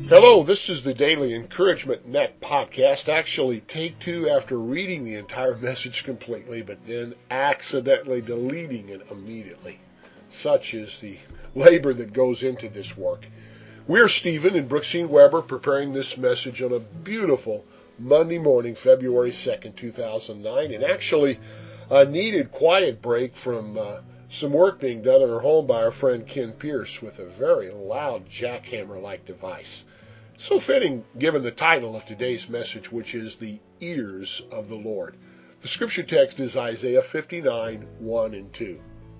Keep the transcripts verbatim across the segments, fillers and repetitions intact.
Hello, this is the Daily Encouragement Net podcast. Actually, take two after reading the entire message completely, but then accidentally deleting it immediately. Such is the labor that goes into this work. We're Stephen and Brooksine Weber preparing this message on a beautiful Monday morning, February second, two thousand nine, and actually a needed quiet break from uh, some work being done at our home by our friend Ken Pierce with a very loud jackhammer-like device. So fitting given the title of today's message, which is The Ears of the Lord. The scripture text is Isaiah fifty-nine, one and two.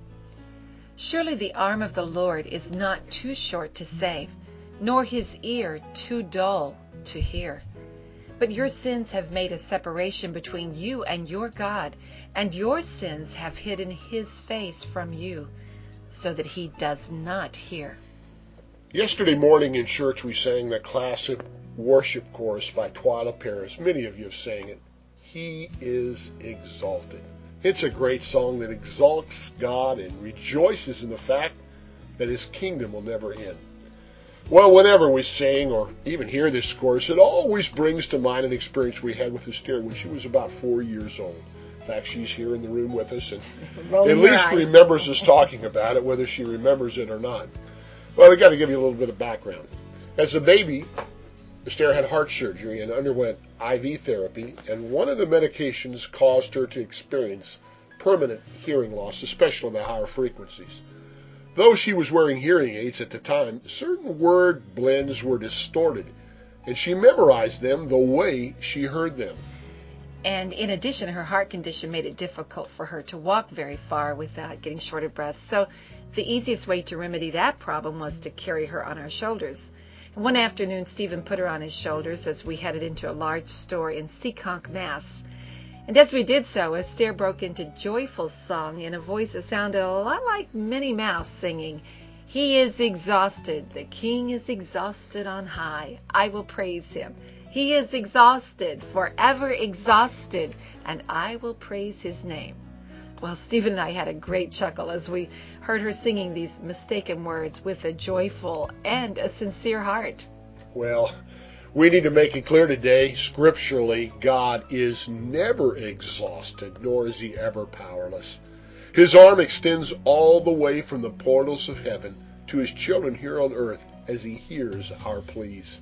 Surely the arm of the Lord is not too short to save, nor his ear too dull to hear. But your sins have made a separation between you and your God, and your sins have hidden his face from you, so that he does not hear. Yesterday morning in church we sang the classic worship chorus by Twyla Paris. Many of you have sang it. He is exalted. It's a great song that exalts God and rejoices in the fact that his kingdom will never end. Well, whenever we sing or even hear this chorus, it always brings to mind an experience we had with Esther when she was about four years old. In fact, she's here in the room with us and Rolling at least eyes. remembers us talking about it, whether she remembers it or not. Well, we got to give you a little bit of background. As a baby, Esther had heart surgery and underwent I V therapy, and one of the medications caused her to experience permanent hearing loss, especially the higher frequencies. Though she was wearing hearing aids at the time, certain word blends were distorted, and she memorized them the way she heard them. And in addition, her heart condition made it difficult for her to walk very far without getting short of breath. So the easiest way to remedy that problem was to carry her on our shoulders. And one afternoon, Stephen put her on his shoulders as we headed into a large store in Seekonk, Mass. And as we did so, Esther broke into joyful song in a voice that sounded a lot like Minnie Mouse singing, "He is exhausted, the King is exhausted on high. I will praise him. He is exhausted, forever exhausted, and I will praise his name." Well, Stephen and I had a great chuckle as we heard her singing these mistaken words with a joyful and a sincere heart. Well, we need to make it clear today, scripturally, God is never exhausted, nor is he ever powerless. His arm extends all the way from the portals of heaven to his children here on earth as he hears our pleas.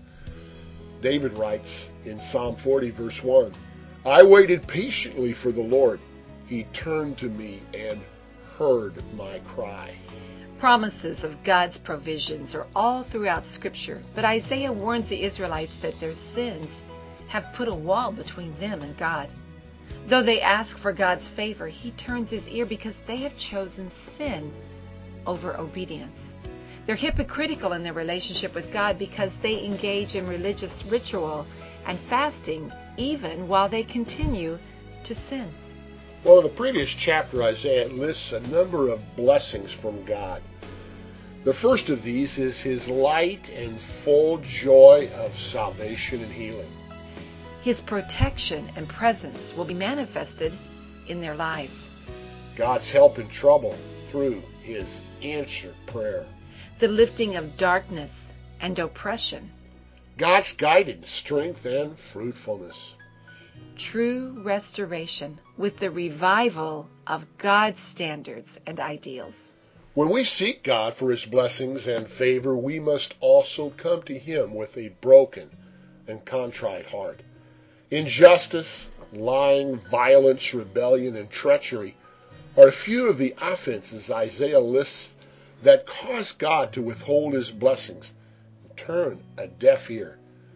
David writes in Psalm forty, verse one, "I waited patiently for the Lord. He turned to me and heard my cry." Promises of God's provisions are all throughout Scripture, but Isaiah warns the Israelites that their sins have put a wall between them and God. Though they ask for God's favor, he turns his ear because they have chosen sin over obedience. They're hypocritical in their relationship with God because they engage in religious ritual and fasting even while they continue to sin. Well, in the previous chapter, Isaiah lists a number of blessings from God. The first of these is his light and full joy of salvation and healing. His protection and presence will be manifested in their lives. God's help in trouble through his answered prayer. The lifting of darkness and oppression. God's guidance, strength, and fruitfulness. True restoration with the revival of God's standards and ideals. When we seek God for his blessings and favor, we must also come to him with a broken and contrite heart. Injustice, lying, violence, rebellion, and treachery are a few of the offenses Isaiah lists that cause God to withhold his blessings and turn a deaf ear.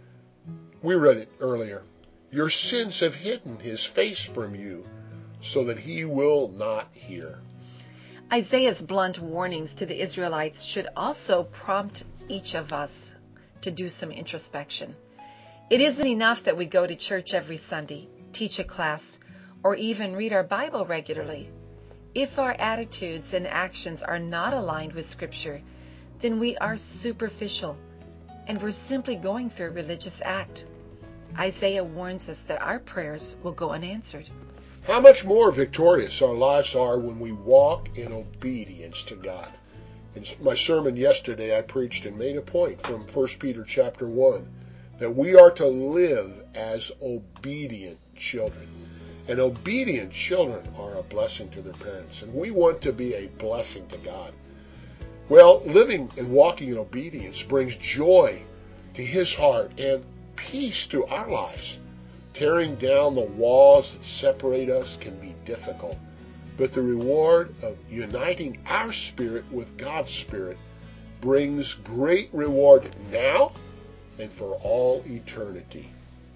We read it earlier. Your sins have hidden his face from you so that he will not hear. Isaiah's blunt warnings to the Israelites should also prompt each of us to do some introspection. It isn't enough that we go to church every Sunday, teach a class, or even read our Bible regularly. If our attitudes and actions are not aligned with Scripture, then we are superficial and we're simply going through a religious act. Isaiah warns us that our prayers will go unanswered. How much more victorious our lives are when we walk in obedience to God. In my sermon yesterday, I preached and made a point from First Peter chapter one that we are to live as obedient children. And obedient children are a blessing to their parents, and we want to be a blessing to God. Well, living and walking in obedience brings joy to His heart and peace to our lives. Tearing down the walls that separate us can be difficult, but the reward of uniting our spirit with God's Spirit brings great reward now and for all eternity.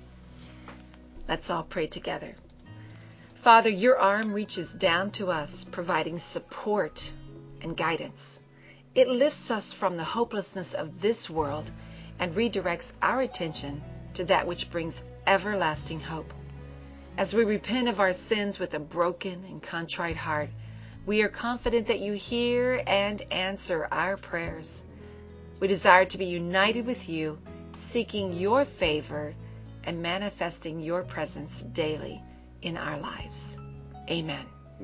Let's all pray together. Father, your arm reaches down to us, providing support and guidance. It lifts us from the hopelessness of this world and redirects our attention to that which brings everlasting hope. As we repent of our sins with a broken and contrite heart, we are confident that you hear and answer our prayers. We desire to be united with you, seeking your favor and manifesting your presence daily in our lives. Amen.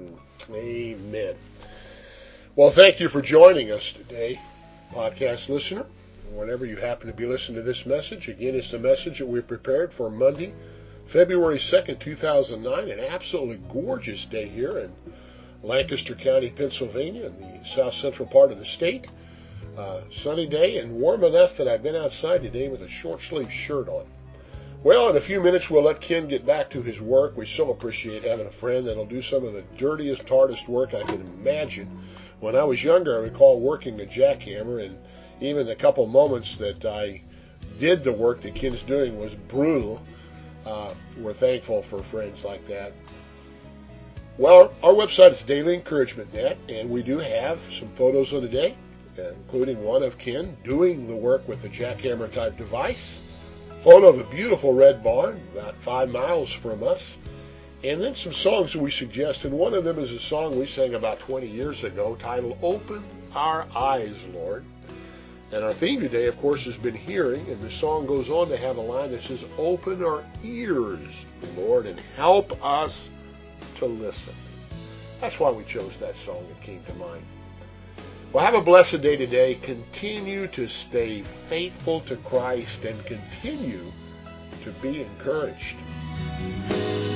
Amen. Well, thank you for joining us today, podcast listener. Whenever you happen to be listening to this message, again, it's the message that we prepared for Monday, February second, two thousand nine, an absolutely gorgeous day here in Lancaster County, Pennsylvania, in the south central part of the state. Uh, sunny day and warm enough that I've been outside today with a short sleeve shirt on. Well, in a few minutes, we'll let Ken get back to his work. We so appreciate having a friend that'll do some of the dirtiest, hardest work I can imagine. When I was younger, I recall working a jackhammer, and even the couple moments that I did the work that Ken's doing was brutal. Uh, we're thankful for friends like that. Well, our website is daily encouragement dot net, and we do have some photos of the day, including one of Ken doing the work with the jackhammer-type device. Photo of a beautiful red barn about five miles from us. And then some songs that we suggest, and one of them is a song we sang about twenty years ago titled Open Our Eyes, Lord. And our theme today, of course, has been hearing, and the song goes on to have a line that says, Open our ears, Lord, and help us to listen. That's why we chose that song that came to mind. Well, have a blessed day today. Continue to stay faithful to Christ and continue to be encouraged.